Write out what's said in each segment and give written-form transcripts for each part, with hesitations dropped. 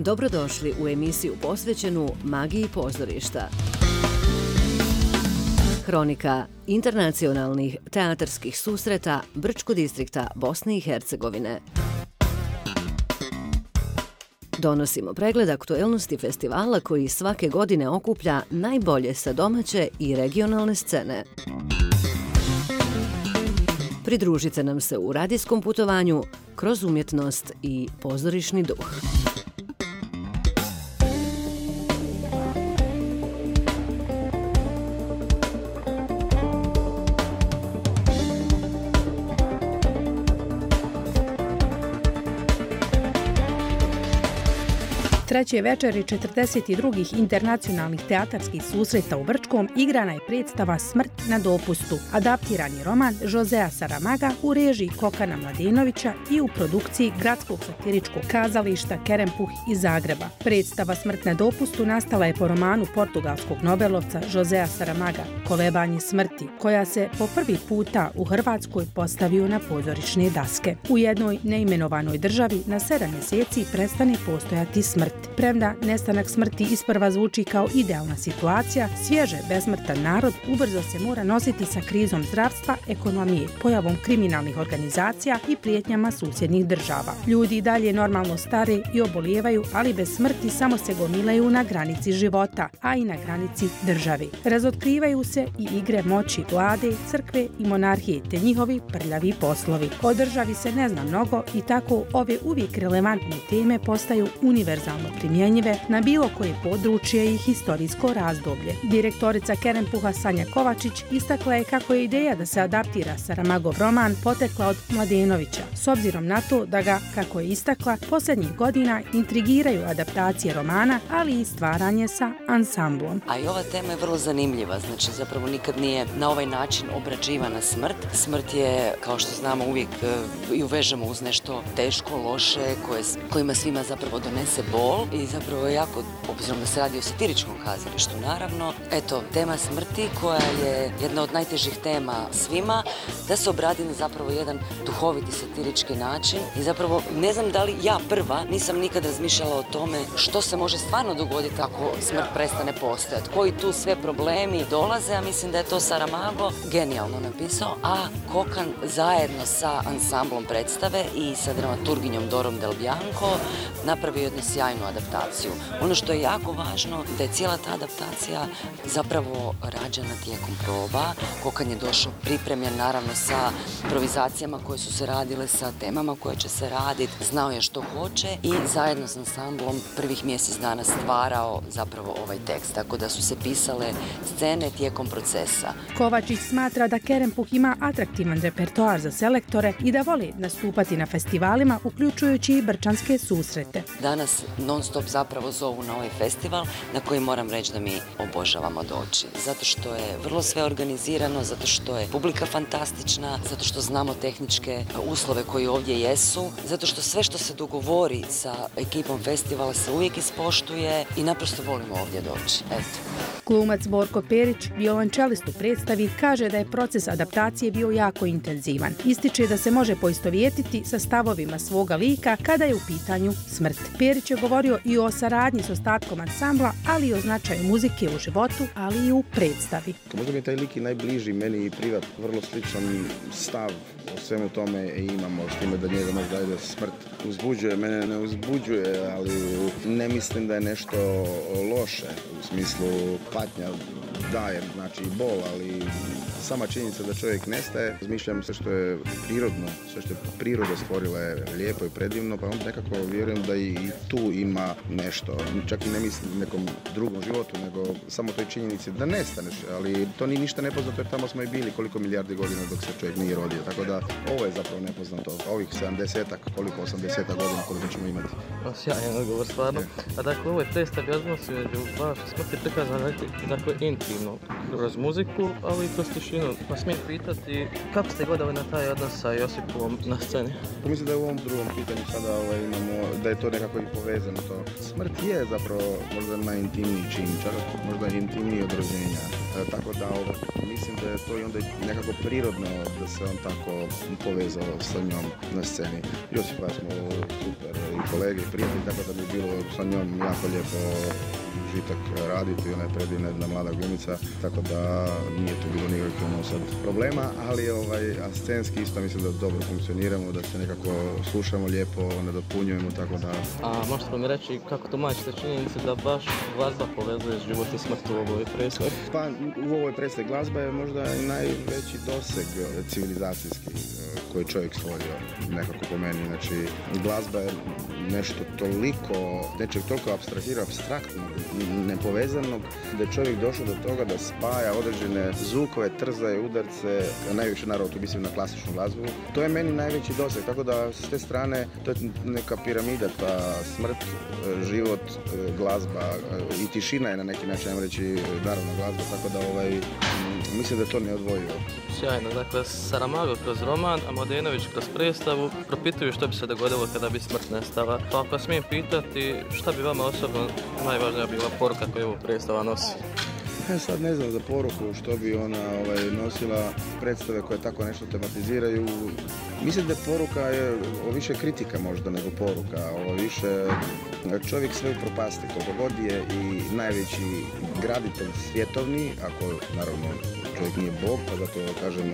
Dobrodošli u emisiju posvećenu magiji pozorišta. Hronika internacionalnih teatarskih susreta Brčko distrikta Bosne i Hercegovine. Donosimo pregled aktuelnosti festivala koji svake godine okuplja najbolje sa domaće i regionalne scene. Pridružite nam se u radijskom putovanju kroz umjetnost i pozorišni duh. Treće večeri 42. internacionalnih teatarskih susreta u Brčkom igrana je predstava Smrt na dopustu, adaptirani roman Josea Saramaga u režiji Kokana Mladenovića i u produkciji Gradskog satiričkog kazališta Kerempuh iz Zagreba. Predstava Smrt na dopustu nastala je po romanu portugalskog nobelovca Josea Saramaga Kolebanje smrti, koja se po prvi puta u Hrvatskoj postavio na pozorišne daske. U jednoj neimenovanoj državi na 7 mjeseci prestane postojati smrt. Premda nestanak smrti isprva zvuči kao idealna situacija, svježe besmrtan narod ubrzo se mora nositi sa krizom zdravstva, ekonomije, pojavom kriminalnih organizacija i prijetnjama susjednih država. Ljudi dalje normalno stare i obolijevaju, ali bez smrti samo se gomilaju na granici života, a i na granici državi. Razotkrivaju se i igre moći vlade, crkve i monarhije te njihovi prljavi poslovi. O državi se ne zna mnogo i tako ove uvijek relevantne teme postaju univerzalno primjenjive na bilo koje područje i historijsko razdoblje. Direktorica Kerempuha Sanja Kovačić istakla je kako je ideja da se adaptira Saramagov roman potekla od Mladenovića, s obzirom na to da ga, kako je istakla, posljednjih godina intrigiraju adaptacije romana, ali i stvaranje sa ansamblom. A i ova tema je vrlo zanimljiva, znači zapravo nikad nije na ovaj način obrađivana smrt. Smrt je, kao što znamo, uvijek ju vežemo uz nešto teško, loše, kojima svima zapravo donese bol i zapravo je jako, obzirom da se radi o satiričkom kazalištu, naravno, eto, tema smrti koja je jedna od najtežih tema svima, da se obradi na zapravo jedan duhoviti satirički način i zapravo ne znam da li ja prva nisam nikad razmišljala o tome što se može stvarno dogoditi ako smrt prestane postojati, koji tu sve problemi dolaze, a mislim da je to Saramago genijalno napisao, a Kokan zajedno sa ansamblom predstave i sa dramaturginjom Dorom Del Bianco napravio jednu sjajnu adaptaciju. Ono što je jako važno da je cijela ta adaptacija zapravo rađena tijekom proba. Kokan je došao pripremljen naravno sa improvizacijama koje su se radile, sa temama koje će se raditi, znao je što hoće i zajedno s ansamblom prvih mjesec dana stvarao zapravo ovaj tekst, tako da su se pisale scene tijekom procesa. Kovačić smatra da Kerempuh ima atraktivan repertoar za selektore i da voli nastupati na festivalima, uključujući i brčanske susrete. Danas non stop zapravo zovu na ovaj festival na koji moram reći da mi obožavamo doći. Zato što je vrlo sve organizirano, zato što je publika fantastična, zato što znamo tehničke uslove koji ovdje jesu, zato što sve što se dogovori sa ekipom festivala se uvijek ispoštuje i naprosto volimo ovdje doći. Eto. Glumac Borko Perić, violončelist u predstavi, kaže da je proces adaptacije bio jako intenzivan. Ističe da se može poistovjetiti sa stavovima svoga lika kada je u pitanju smrt. Perić je govorio i o saradnji s ostatkom ansambla, ali i o značaju muzike u životu, ali i u predstavi. Možda mi je taj lik i najbliži meni i privat, vrlo sličan stav o svemu tome imamo, s time da njega možda je smrt uzbuđuje, mene ne uzbuđuje, ali ne mislim da je nešto loše u smislu patnja daje, znači bol, ali sama činjenica da čovjek nestaje, razmišljam sve što je prirodno, sve što je priroda stvorila je lijepo i predivno, pa onda nekako vjerujem da i tu ima nešto, čak i ne mislim nekom drugom životu, nego samo toj činjenici da nestaneš, ali to nije ništa nepoznato jer tamo smo i bili koliko milijardi godina dok se čovjek nije rodio, tako da ovo je zapravo nepoznato, ovih 70-ak, koliko 80-ak godina koliko ćemo imati. Sjajan odgovor, stvarno. A dakle, ovo je predstav odnosi među vaše smrti prikazano, dakle, intimno, kroz muziku, ali i kroz tišinu. Pa smijem pitati, kako ste gledali na taj odnos sa Josipom na sceni? Pa mislim da je u ovom drugom pitanju sada imamo, da je to nekako i povezano to. Smrt je zapravo možda najintimniji čin, čak možda intimniji od rođenja. Tako da mislim da je to i onda nekako prirodno da se on tako povezao sa njom na sceni. Josipa smo super i kolege i prijatelji, tako da bi bilo sa njom jako lijepo užitak raditi, ona je predivna jedna mlada glumica, tako da nije tu bilo nikakvih sad problema, ali a scenski isto mislim da dobro funkcioniramo, da se nekako slušamo lijepo, nadopunjujemo, tako da... A možete mi reći kako tumačite činjenice da baš glazba povezuje život i smrt u ovoj predstavi? Pa u ovoj predstavi glazba je možda i najveći doseg civilizacijski koji čovjek stvorio, nekako po meni. Znači, glazba je nešto toliko, nečeg toliko apstraktnog, nepovezanog, da je čovjek došao do toga da spaja određene zvukove, trzaje, udarce, najviše naravno tu mislim na klasičnu glazbu. To je meni najveći doseg, tako da s te strane to je neka piramida, ta smrt, život, glazba i tišina je na neki način, ajmo reći, naravno glazba, tako da mislim da je to neodvojivo. Sjajno, dakle Saramago kroz roman, a Mladenović kroz predstavu propituju što bi se dogodilo kada bi smrt nestala. Pa ako smijem pitati, šta bi vama osobno najvažnija bila poruka koju ovo predstava nosi? Ja sad ne znam za poruku što bi ona nosila, predstave koje tako nešto tematiziraju. Mislim da poruka je više kritika možda nego poruka, više čovjek sve upropasti, koliko god je i najveći graditelj svjetovni, ako naravno čovjek nije Bog, pa zato kažem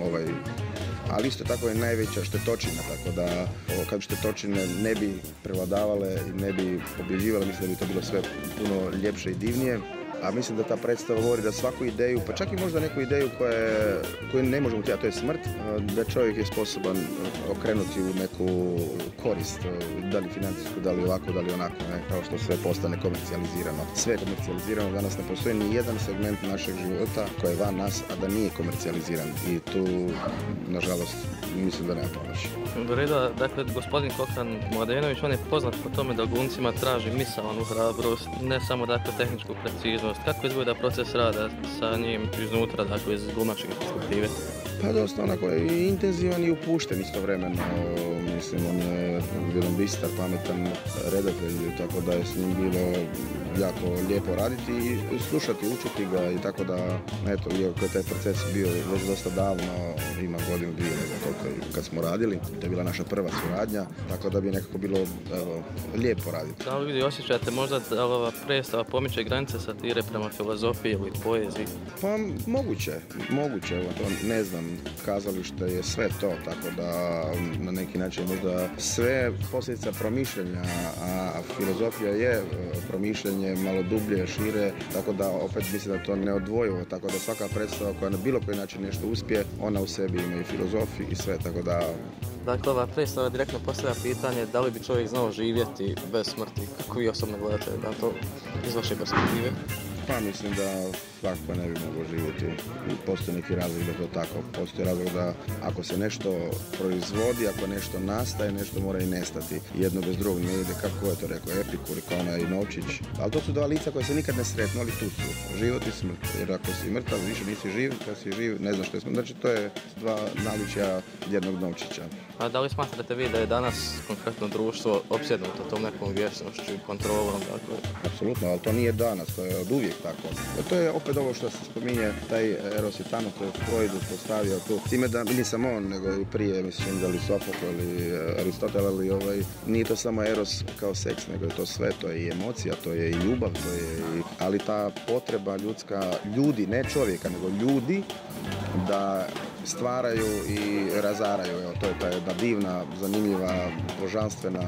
ali isto tako je najveća štetočina, tako da kad štetočine ne bi prevladavale i ne bi pobjeđivale, mislim da bi to bilo sve puno ljepše i divnije. A mislim da ta predstava govori da svaku ideju, pa čak i možda neku ideju koju ne možemo utjeti, a to je smrt, da čovjek je sposoban okrenuti u neku korist, da li financijsku, da li ovako, da li onako, kao što sve postane komercijalizirano. Sve je komercijalizirano, danas ne postoji ni jedan segment našeg života koji je van nas, a da nije komercijaliziran. I tu, nažalost, mislim da nema pomoći. U redu, dakle, gospodin Kokan Mladenović, on je poznat po tome da glumcima traži misaonu hrabrost, ne samo dakle tehničku preciznost. Kako izgleda proces rada sa njim iznutra, dakle iz glumačke perspektive? Pa dosta onako je intenzivan i upušten istovremeno. Mislim, on je jedan bistar, pametan redatelj, tako da je s njim bilo jako lijepo raditi i slušati, učiti ga i tako da, eto, iako je taj proces bio već dosta davno, ima godinu, dvije, ne znam koliko kad smo radili, to je bila naša prva suradnja, tako da bi nekako bilo lijepo raditi. Da li vi osjećate možda da ova predstava pomiče granice satire prema filozofiji ili poeziji? Pa moguće, to ne znam, kazalište je sve to, tako da na neki način možda sve posljedica promišljanja, a filozofija je promišljanje malo dublje, šire, tako da opet mislim da to neodvojivo, tako da svaka predstava koja na bilo koji način nešto uspije, ona u sebi ima i filozofiju i sve, tako da... Dakle, ova predstava direktno postavlja pitanje da li bi čovjek znao živjeti bez smrti, kako vi osobno gledate na to iz vaše perspektive? Pa mislim da svakako ne bi moglo živjeti. Postoji neki razlog da to tako. Postoji razlog da ako se nešto proizvodi, ako nešto nastaje, nešto mora i nestati. Jedno bez drugog ne ide, kako je to rekao Epikur, Ikona i Novčić. Ali to su dva lica koja se nikad ne sretnu, ali tu su. Život i smrt. Jer ako si mrtav, više nisi živ, kad si živ, ne znaš što je smrt. Znači to je dva naličja jednog Novčića. A da li smatrate vi da je danas konkretno društvo opsjednuto tom nekom vječnošću i kontrolom? Dakle? Apsolutno, ali to nije danas, to je od uvijek tako. To je opet ovo što se spominje, taj Eros i Thanatos, to je Freud postavio tu. Time da nisam on, nego i prije, mislim da li Sofokl ili Aristotel, ali nije to samo Eros kao seks, nego je to sve, to je i emocija, to je i ljubav, to je i... Ali ta potreba ljudska, ljudi, ne čovjeka, nego ljudi, da stvaraju i razaraju. Evo, to je ta jedna divna, zanimljiva, božanstvena...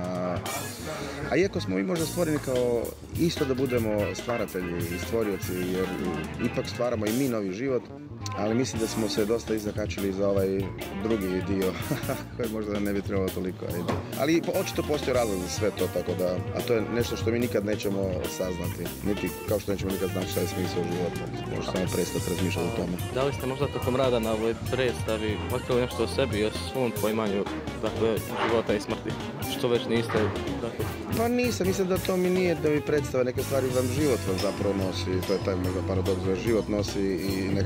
A iako smo mi možda stvoreni kao isto da budemo stvaratelji i stvorioci, jer ipak stvaramo i mi novi život, ali mislim da smo se dosta izakačili za ovaj drugi dio, koji možda ne bi trebalo toliko. Ali očito postoji razlog za sve to, tako da, a to je nešto što mi nikad nećemo saznati, niti kao što nećemo nikad znati šta je smisao života. Možda samo prestati razmišljati o tome. Da li ste možda tokom rada na ovoj predstavi otkrili nešto o sebi i o svom poimanju, dakle, života i smrti? Što već niste, dakle... Pa nisam, mislim da to mi nije da mi predstava neke stvari vam život vam zapravo nosi, to je taj možda paradoks da život nosi i nekako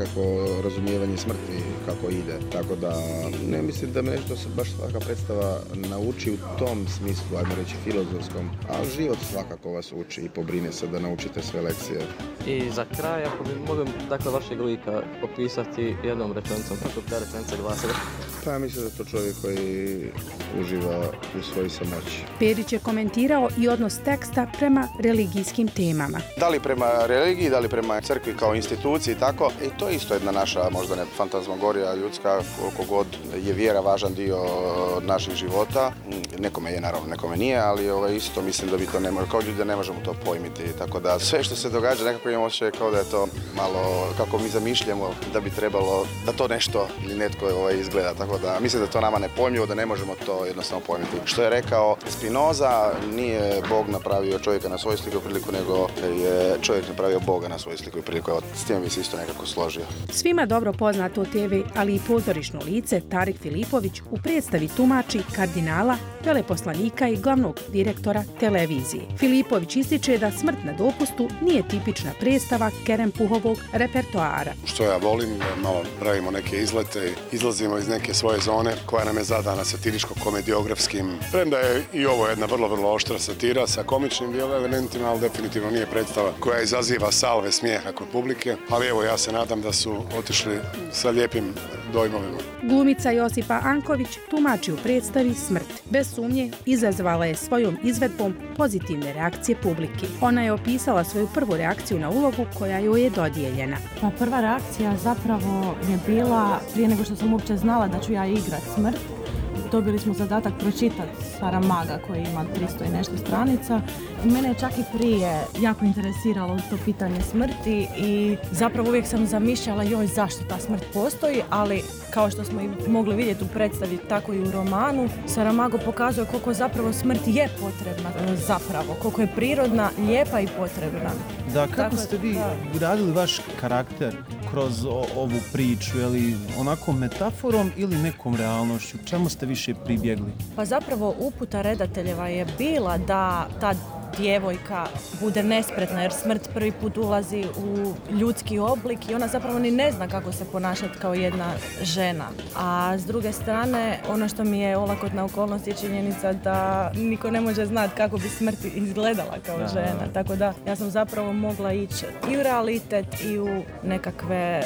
razumijevanje smrti kako ide. Tako da ne mislim da me nešto se baš svaka predstava nauči u tom smislu, ajmo reći filozofskom, ali život svakako vas uči i pobrine se da naučite sve lekcije. I za kraj, ako bi mogli dakle vašeg lika opisati jednom rečenicom, kako bi ta rečenica glasila? Pa ja mislim da je to čovjek koji uživa u svojoj samoći. Perić je komentirao i odnos teksta prema religijskim temama. Da li prema religiji, da li prema crkvi kao instituciji, tako. I to je isto jedna naša, možda ne fantazmagorija ljudska, koliko god je vjera važan dio naših života. Nekome je, naravno, nekome nije, ali isto mislim da bi to ne može, kao ljudi ne možemo to pojmiti. Tako da sve što se događa, nekako imamo osjećaj kao da je to malo, kako mi zamišljamo, da bi trebalo, da to nešto ili netko izgleda. Tako da mislim da to nama ne pojmljivo, da ne možemo to jednostavno pojmiti. Što je rekao Spinoza, nije Bog napravio čovjeka na svoju sliku i priliku, nego je čovjek napravio Boga na svoju sliku i priliku. S tim bi se isto nekako složio. Svima dobro poznato TV, ali i pozorišno lice Tarik Filipović u predstavi tumači kardinala, veleposlanika i glavnog direktora televizije. Filipović ističe da Smrt na dopustu nije tipična predstava Kerempuhovog repertoara. Što ja volim, malo pravimo neke izlete, izlazimo iz neke svoje zone koja nam je zadana satiričko-komediografskim. Premda je i ovo jedna vrlo, vrlo oštra satira sa komičnim elementima, ali definitivno nije predstava koja izaziva salve smijeha kod publike. Ali evo, ja se nadam da su otišli sa lijepim dojmovima. Glumica Josipa Anković tumači u predstavi Smrt. Bez sumnje izazvala je svojom izvedbom pozitivne reakcije publike. Ona je opisala svoju prvu reakciju na ulogu koja joj je dodijeljena. Pa prva reakcija zapravo je bila, prije nego što sam uopće znala da ću ja igrat Smrt, dobili smo zadatak pročitati Saramaga koji ima 300 i nešto stranica. Mene je čak i prije jako interesiralo to pitanje smrti i zapravo uvijek sam zamišljala zašto ta smrt postoji, ali kao što smo i mogli vidjeti u predstavi, tako i u romanu, Saramago pokazuje koliko zapravo smrt je potrebna zapravo, koliko je prirodna, lijepa i potrebna. Da, kako ste vi gradili vaš karakter kroz ovu priču, je li onako metaforom ili nekom realnošću? Čemu ste više pribjegli? Pa zapravo uputa redateljeva je bila da ta djevojka bude nespretna jer smrt prvi put ulazi u ljudski oblik i ona zapravo ni ne zna kako se ponašati kao jedna žena. A s druge strane, ono što mi je olakotna okolnost je činjenica da niko ne može znati kako bi smrt izgledala kao žena. Tako da ja sam zapravo mogla ići i u realitet i u nekakve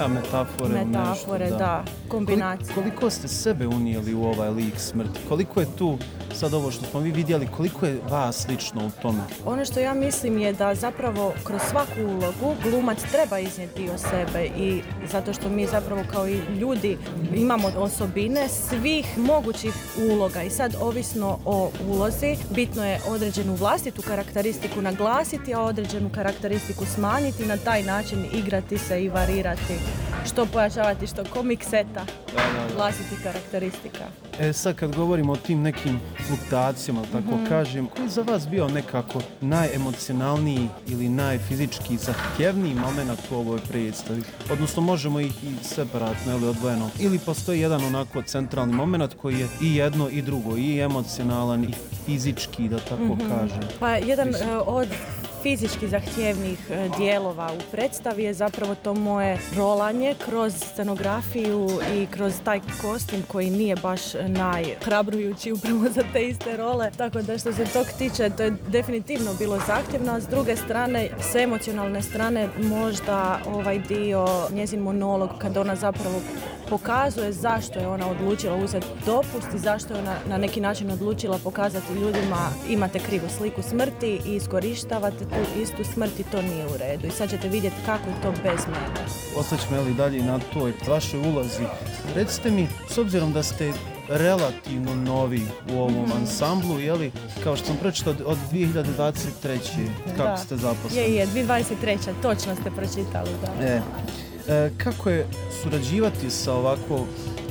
metafore, kombinacije. Koliko ste sebe unijeli u ovaj lik smrti? Koliko je tu, sad ovo što smo vi vidjeli, koliko je vas lično u tome? Ono što ja mislim je da zapravo kroz svaku ulogu glumac treba iznijeti dio sebe i zato što mi zapravo kao i ljudi imamo osobine svih mogućih uloga i sad ovisno o ulozi bitno je određenu vlastitu karakteristiku naglasiti, a određenu karakteristiku smanjiti, na taj način igrati se i varirati, što pojačavati, što komikseta vlastitih karakteristika. Sad kad govorimo o tim nekim fluktuacijama, tako kažem, koji je za vas bio nekako najemocionalniji ili najfizički zahtjevniji moment u ovoj predstavi? Odnosno možemo ih i separatno ili odvojeno. Ili postoji jedan onako centralni moment koji je i jedno i drugo, i emocionalan i fizički, da tako kažem. Pa jedan od fizički zahtjevnih dijelova u predstavi je zapravo to moje rolanje kroz scenografiju i kroz taj kostim koji nije baš najhrabrujući upravo za te iste role. Tako da što se tog tiče, to je definitivno bilo zahtjevno, a s druge strane, s emocionalne strane, možda ovaj dio, njezin monolog, kad ona zapravo pokazuje zašto je ona odlučila uzeti dopust i zašto je ona na neki način odlučila pokazati ljudima imate krivu sliku smrti i iskorištavate tu istu smrt i to nije u redu. I sad ćete vidjeti kako je to bez mene. Ostaćemo dalje na toj vašoj ulozi. Recite mi, s obzirom da ste relativno novi u ovom ansamblu, jeli, kao što sam pročitao od 2023. Kako ste zaposleni? Je, 2023. Točno ste pročitali, da. Kako je surađivati sa ovako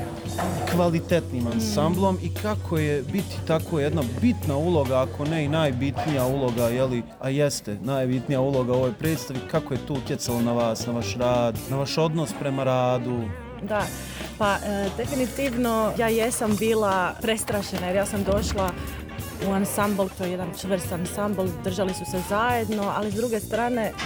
kvalitetnim ansamblom i kako je biti tako jedna bitna uloga, ako ne i najbitnija uloga, jeli, a jeste najbitnija uloga u ovoj predstavi, kako je to utjecalo na vas, na vaš rad, na vaš odnos prema radu? Da, pa definitivno ja jesam bila prestrašena jer ja sam došla u ansambl, to je jedan čvrst ansambl, držali su se zajedno, ali s druge strane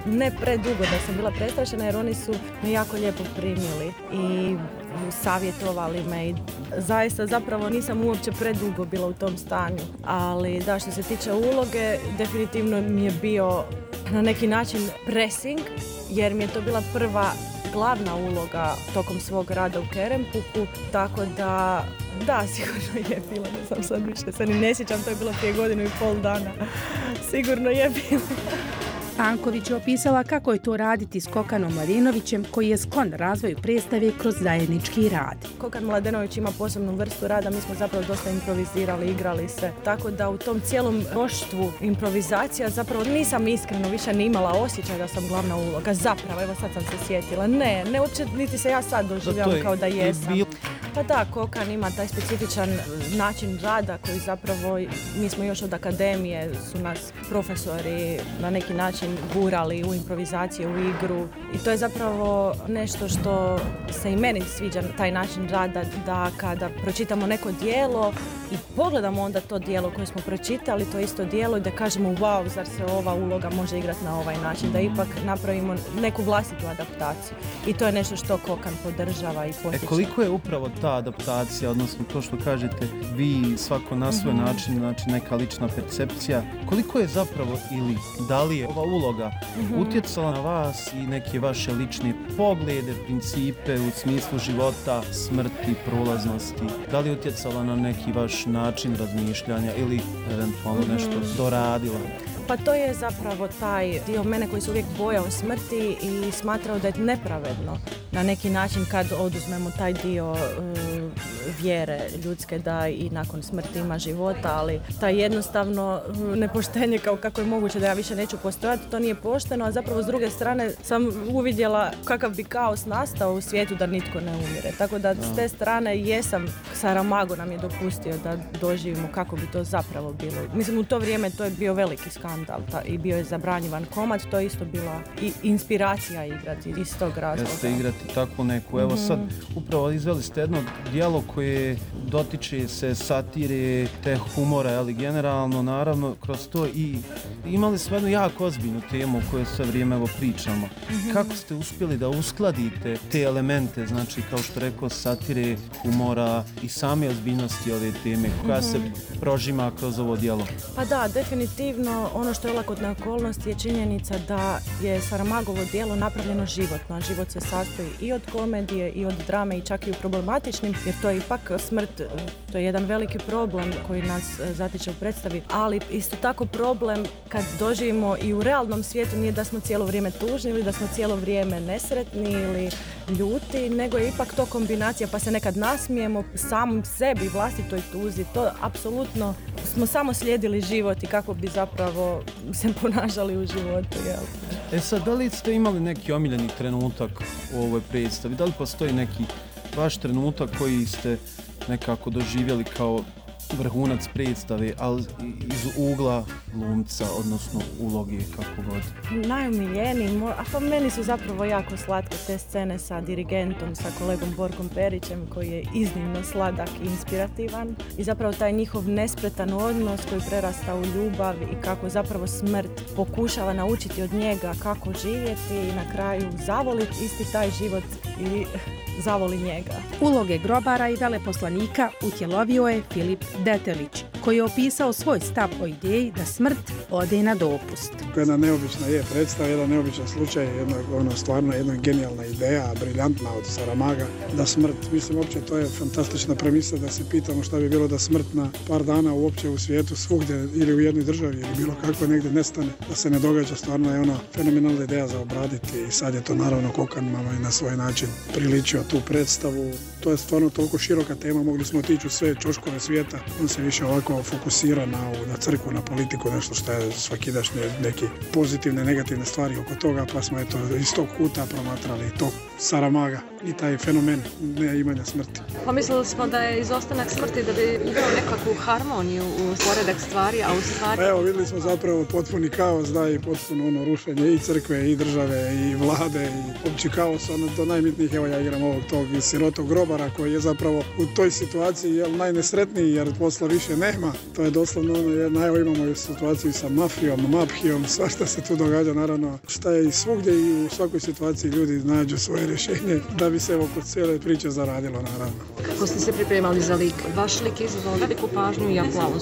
ne predugo da sam bila prestrašena, jer oni su me jako lijepo primili i savjetovali me i zaista zapravo nisam uopće predugo bila u tom stanju. Ali da, što se tiče uloge, definitivno mi je bio na neki način pressing, jer mi je to bila prva glavna uloga tokom svog rada u Kerempuku, tako da sigurno je bilo, ne znam sad više, sad ni ne sjećam, to je bilo prije 1,5 dana, sigurno je bilo. Anković je opisala kako je to raditi s Kokanom Mladenovićem, koji je sklon razvoju predstave kroz zajednički rad. Kokan Mladenović ima posebnu vrstu rada, mi smo zapravo dosta improvizirali, igrali se, tako da u tom cijelom mnoštvu improvizacija zapravo nisam iskreno više ni imala osjećaj da sam glavna uloga. Zapravo, evo sad sam se sjetila, ne uopće niti se ja sad doživljavam kao da jesam. Pa da, Kokan ima taj specifičan način rada koji zapravo, mi smo još od akademije, su nas profesori na neki način gurali u improvizaciju, u igru. I to je zapravo nešto što se i meni sviđa, taj način rada, da kada pročitamo neko djelo i pogledamo onda to djelo koje smo pročitali, to isto djelo, i da kažemo wow, zar se ova uloga može igrati na ovaj način, da ipak napravimo neku vlastitu adaptaciju. I to je nešto što Kokan podržava i potiče. Koliko je upravo ta adaptacija, odnosno to što kažete vi svako na svoj način, znači neka lična percepcija, koliko je zapravo ili da li je ova uloga utjecala na vas i neke vaše lične poglede, principe u smislu života, smrti, prolaznosti, da li je utjecala na neki vaš način razmišljanja ili eventualno nešto doradila? Pa to je zapravo taj dio mene koji se uvijek bojao smrti i smatrao da je nepravedno na neki način kad oduzmemo taj dio vjere ljudske da i nakon smrti ima života, ali taj jednostavno nepoštenje kao kako je moguće da ja više neću postojati, to nije pošteno, a zapravo s druge strane sam uvidjela kakav bi kaos nastao u svijetu da nitko ne umire. Tako da s te strane jesam, Saramago nam je dopustio da doživimo kako bi to zapravo bilo. Mislim, u to vrijeme to je bio veliki skandal i bio je zabranjivan komad, to je isto bila i inspiracija igrati iz tog razloga. Jeste igrati takvu neku. Evo sad upravo izveli ste jedno djelo koje dotiče se satire, te humora, ali generalno naravno kroz to i imali smo jednu jako ozbiljnu temu o kojoj sve vrijeme evo pričamo. Kako ste uspjeli da uskladite te elemente, znači kao što rekao, satire, humora i same ozbiljnosti ove teme koja se prožima kroz ovo djelo? Pa da, definitivno ono što je olakotna okolnost je činjenica da je Saramagovo djelo napravljeno životno, a život se sastoji i od komedije i od drame i čak i u problematičnim, jer to je ipak smrt, to je jedan veliki problem koji nas zatiče u predstavi, ali isto tako problem kad doživimo i u realnom svijetu nije da smo cijelo vrijeme tužni ili da smo cijelo vrijeme nesretni ili ljuti, nego je ipak to kombinacija, pa se nekad nasmijemo samom sebi, vlastitoj tuzi, to apsolutno smo samo slijedili život i kako bi zapravo se ponašali u životu. Jel? Sad, da li ste imali neki omiljeni trenutak u ovoj predstavi? Da li postoji neki vaš trenutak koji ste nekako doživjeli kao vrhunac predstave, ali iz ugla glumca, odnosno uloge, kako god? Najomiljeniji, a pa meni su zapravo jako slatke te scene sa dirigentom, sa kolegom Borkom Perićem, koji je iznimno sladak i inspirativan. I zapravo taj njihov nespretan odnos koji prerasta u ljubav i kako zapravo smrt pokušava naučiti od njega kako živjeti i na kraju zavoliti isti taj život i zavoli njega. Uloge grobara i veleposlanika utjelovio je Filip Detelić, koji je opisao svoj stav o ideji da smrt ode na dopust. Jedna neobična je predstava, jedan neobičan slučaj, stvarno jedna genijalna ideja, briljantna od Saramaga, da smrt, mislim, uopće to je fantastična premisa da se pitamo šta bi bilo da smrt na par dana uopće u svijetu svugdje ili u jednoj državi ili bilo kako negdje nestane, da se ne događa, stvarno je ona fenomenalna ideja za obraditi i sad je to naravno Kokan na svoj način priličio tu predstavu. To je stvarno toliko široka tema, mogli smo otići u sve čoškove svijeta, on se više ovako fokusira na crkvu, na politiku, nešto što je svakidašnje, neke pozitivne, negativne stvari oko toga, pa smo eto iz tog kuta promatrali tog Saramaga i taj fenomen neimanja smrti. Pa mislili smo da je izostanak smrti da bi uveo nekakvu harmoniju u poredak stvari, a u stvari... Pa evo, vidjeli smo zapravo potpuni kaos, da, i potpuno rušenje i crkve, i države, i vlade, i opći kaos, do najmitnijih, evo ja igram ovog tog sirotog grobara koji je zapravo u toj situaciji najnesretniji jer posla više nema. To je doslovno evo imamo situaciju sa mafijom, maphijom, svašta se tu događa, naravno, šta je i svugdje i u svakoj situaciji ljudi nađu svoje rješenje da bi se oko cijele priče zaradilo, naravno. Kako ste se pripremali za lik? Vaš lik izazvao veliku pažnju i aplauz.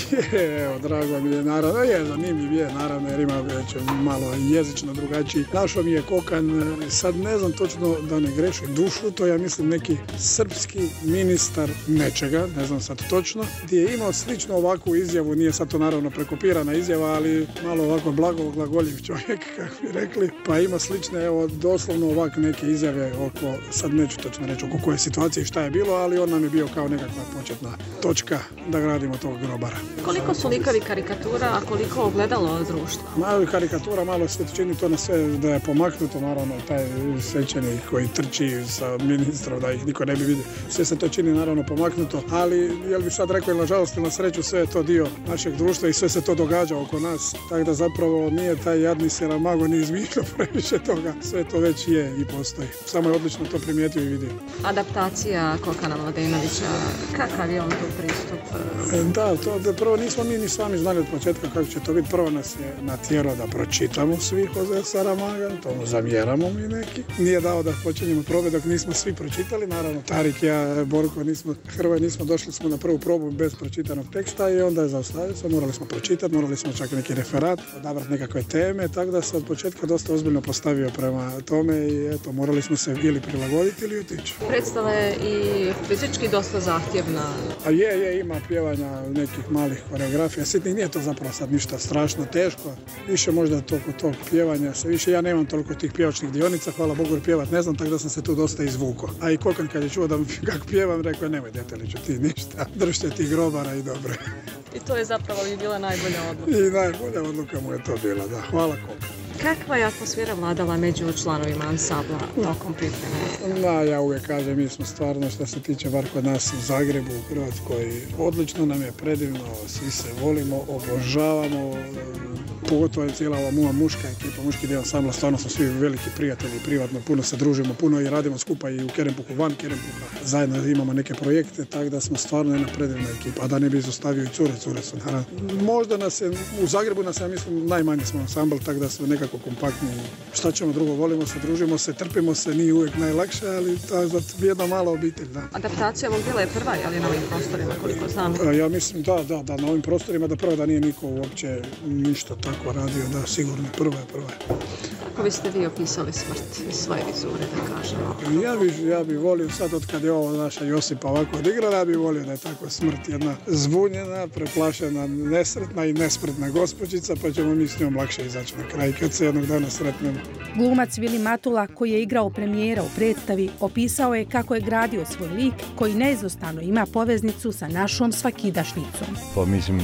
Evo, drago mi je, naravno, zanimljiv je, naravno, jer ima već malo jezično drugačiji. Našao mi je Kokan, sad ne znam točno da ne grešim dušu, to ja mislim neki srpski ministar nečega, ne znam sad točno, gdje je imao slično ovakvu izjavu, nije sad to naravno prekopirana izjava, ali malo ovako glagoljiv čovjek, kako bi rekli, pa ima slične, evo, doslovno ovak neke izjave oko, sad neću točno reći oko koje situacije i šta je bilo, ali on nam je bio kao nekakva početna točka da gradimo tog grobara. Koliko su likovi karikatura, a koliko ogledalo društva? Malo karikatura, malo se čini to na sve da je pomaknuto, naravno taj svećenik koji trči sa ministrom da ih niko ne bi vidio. Sve se to čini naravno pomaknuto, ali jel bi sad rekao, nažalost ili na sreću, sve je to dio našeg društva i sve se to događa oko nas, tako da zapravo nije taj jadni Saramago ni izmišljao previše toga, sve to već je i postoji. Samo je odlično to primijetio i vidio. Adaptacija Kokana Mladenovića, kakav je on tu pristup? Da, to prvo nismo mi ni sami znali od početka kako će to biti. Prvo nas je natjerao da pročitamo svi Jose Saramaga, to mu zamjeramo mi neki. Nije dao da počinjemo probe dok nismo svi pročitali, naravno Tarik, ja, Borko, Hrvoje nismo, došli smo na prvu probu bez pročitanog teksta i onda je zaustavio se, morali smo pročitati, morali smo čak neki referat, odabrati nekakve teme, tako da se od početka dosta ozbiljno postavio prema tome i eto, morali smo se ili prilagoditi ili otići. Predstava je i fizički dosta zahtjevna. A je, ima pjevanja nekih malih koreografija, sitnih, nije to zapravo sad ništa strašno teško, više možda toliko tog pjevanja, se više ja nemam toliko tih pjevačnih dionica, hvala Bogu jer pjevat ne znam, tako da sam se tu dosta izvukao. A i Kokan kad je čuo da kako pjevam, rekao je nemoj Deteliću ti ništa, držite ti grobara i dobro. I to je zapravo i bila najbolja odluka. I najbolja odluka mu je to bila, da, hvala Kokan. Kakva je atmosfera vladala među članovima ansambla tokom pripreme? Da, ja uvijek kažem, mi smo stvarno, što se tiče bar kod nas u Zagrebu, u Hrvatskoj, odlično nam je, predivno, svi se volimo, obožavamo, pogotovo je cijela ova moja muška ekipa, muški dio ansambla, stvarno smo svi veliki prijatelji, privatno, puno se družimo, puno i radimo skupa i u Kerempuku, van Kerempuka, zajedno imamo neke projekte, tako da smo stvarno jedna predivna ekipa, a da ne bi izostavio i cure su, naravno. Možda nas je, u Zagrebu nas, ja mislim, najmanje smo ansambl, tako da smo nekako kompaktni. Šta ćemo drugo, volimo se, družimo se, trpimo se, nije uvijek najlakše, ali to je jedna mala obitelj, da. Adaptacija ovog djela je prva, ali na ovim prostorima, koliko znam? Ja mislim da, na ovim prostorima, da prvo da nije niko uopće ništa tako radio, da, sigurno, prva je. Kako biste vi opisali smrt iz svoje vizure, da kažemo? Ja bi volio sad, od kad je ovo naša Josipa ovako odigrala, ja bi volio da je tako smrt jedna zbunjena, preplašena, nesretna i nespretna gospođica, pa ćemo mi s njom lakše izaći na kraj kad se jednog dana sretnemo. Glumac Vili Matula, koji je igrao premijera u predstavi, opisao je kako je gradio svoj lik koji neizostavno ima poveznicu sa našom svakidašnjicom. Pa mislim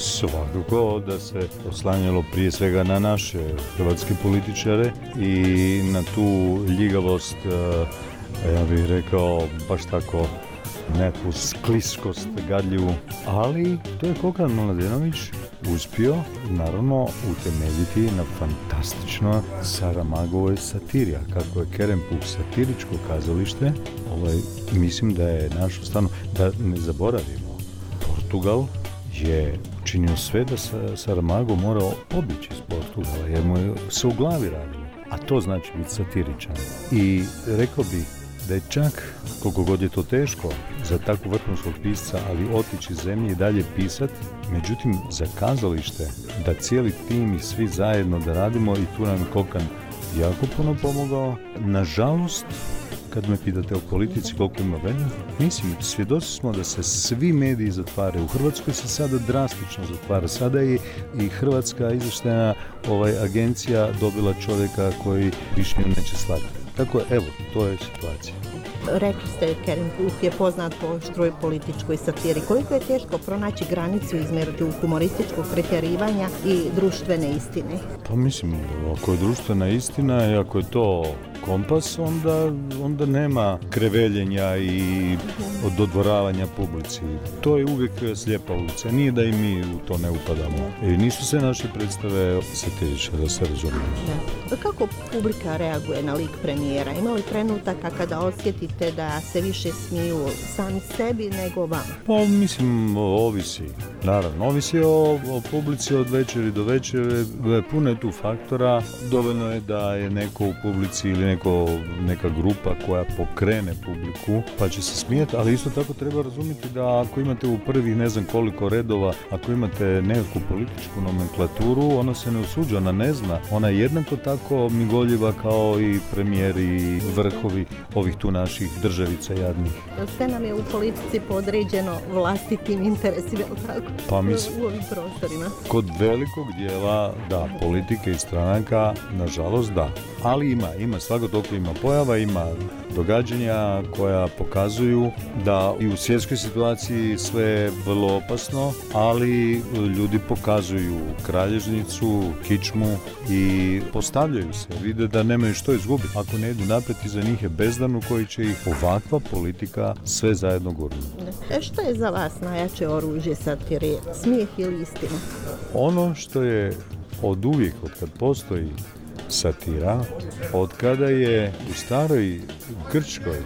svakako da se oslanjalo prije svega na naše hrvatske političare i na tu ljigavost, ja bih rekao baš tako neku skliskost gadljivu, ali to je Kokan Mladenović uspio naravno utemeljiti na fantastično Saramagovoj satiri, a kako je Kerempuk satiričko kazalište, mislim da je naš stvarno, da ne zaboravimo, Portugal je činio sve da Saramago morao obići iz Portugala, jer mu je se u glavi radilo, a to znači biti satiričan. I rekao bih da je čak, koliko god je to teško za takvu vrhunskog pisca, ali otići iz zemlje i dalje pisati, međutim za kazalište, da cijeli tim i svi zajedno da radimo, i tu nam je Kokan jako puno pomogao. Nažalost, kad me pitate o politici koliko ima vremena, mislim, svjedoci smo da se svi mediji zatvaraju. U Hrvatskoj se sada drastično zatvara. Sada je i Hrvatska izvještajna agencija dobila čovjeka koji više neće slati. Tako, evo, to je situacija. Rekli ste, Kerempuk je poznat po štroj političkoj satiri. Koliko je teško pronaći granicu između humorističkog pretjerivanja i društvene istine? Pa mislim, ako je društvena istina i ako je to kompas, onda nema kreveljenja i dodvoravanja publici. To je uvijek slijepa ulica. Nije da i mi u to ne upadamo. I nisu sve naše predstave satirične, da se razumijemo. Kako publika reaguje na lik premijera? Ima li trenutaka kada osjetite da se više smiju sami sebi nego vama? Pa mislim, ovisi. Naravno, ovisi o publici od večeri do večeri. Puno je tu faktora. Dovoljno je da je neko u publici ili neka grupa koja pokrene publiku pa će se smijeti, ali isto tako treba razumjeti da ako imate u prvih ne znam koliko redova, ako imate nekakvu političku nomenklaturu, ona se ne osuđa, ona ne zna. Ona je jednako tako migoljiva kao i premijeri i vrhovi ovih tu naših državica jadnih. Sve nam je u politici podređeno vlastitim interesima, tako? Pa mislim, u ovim prostorima. Kod velikog dijela, da, politike i stranaka, nažalost, da. Ali ima, svako toliko ima pojava, ima događanja koja pokazuju da i u svjetskoj situaciji sve je vrlo opasno, ali ljudi pokazuju kralježnicu, kičmu i postavljaju se, vide da nemaju što izgubiti. Ako ne idu naprijed, iza njih je bezdan u koji će ih ovakva politika sve zajedno gurnuti. Što je za vas najjače oružje satire? Smijeh ili istina? Ono što je od uvijek, od kad postoji satira, od kada je u staroj Grčkoj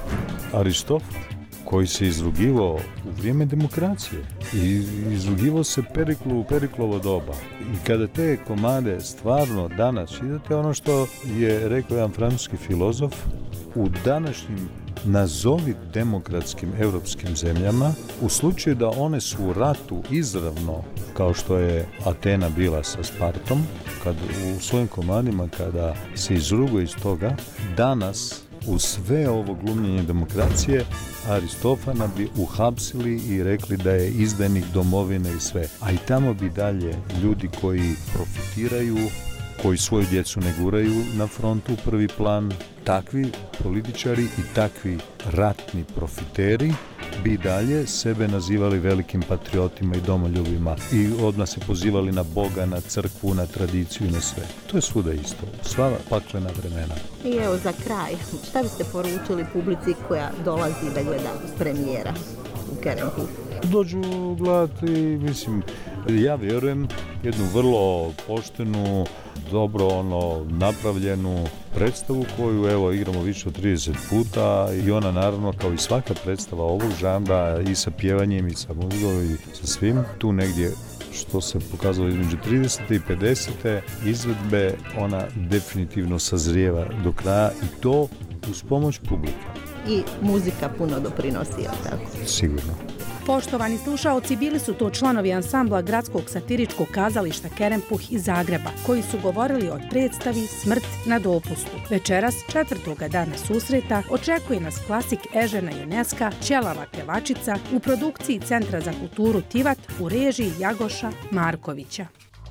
Aristofan, koji se izrugivao u vrijeme demokracije i izrugivao se Periklu u Periklovo doba. I kada te komade stvarno danas čitate, ono što je rekao jedan francuski filozof, u današnjim nazovi demokratskim europskim zemljama, u slučaju da one su u ratu izravno, kao što je Atena bila sa Spartom, kad u svojim komadima kada se izruguje iz toga, danas u sve ovo glumljenje demokracije Aristofana bi uhapsili i rekli da je izdajnik domovine i sve. A i tamo bi dalje ljudi koji profitiraju, koji svoju djecu ne guraju na frontu u prvi plan, takvi političari i takvi ratni profiteri bi dalje sebe nazivali velikim patriotima i domoljubima i odmah se pozivali na Boga, na crkvu, na tradiciju i na sve. To je svuda isto, sva paklena vremena. I evo za kraj, šta biste poručili publici koja dolazi da gleda premijera u Kerempuhu? Dođu gledati, mislim, ja vjerujem jednu vrlo poštenu, dobro napravljenu predstavu koju evo igramo više od 30 puta i ona naravno kao i svaka predstava ovog žanra i sa pjevanjem i sa muzikom i sa svim tu negdje što se pokazalo između 30. i 50. izvedbe, ona definitivno sazrijeva do kraja i to uz pomoć publike. I muzika puno doprinosi, tako? Sigurno. Poštovani slušaoci, bili su to članovi ansambla Gradskog satiričkog kazališta Kerempuh iz Zagreba, koji su govorili o predstavi Smrt na dopustu. Večeras, 4. dana susreta, očekuje nas klasik Ežena Ioneska, Ćelava pevačica u produkciji Centra za kulturu Tivat u režiji Jagoša Markovića.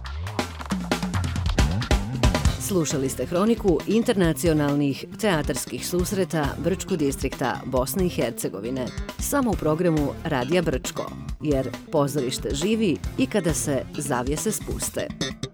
Slušali ste hroniku internacionalnih teatarskih susreta Brčko distrikta Bosne i Hercegovine. Samo u programu Radija Brčko, jer pozorište živi i kada se zavjese spuste.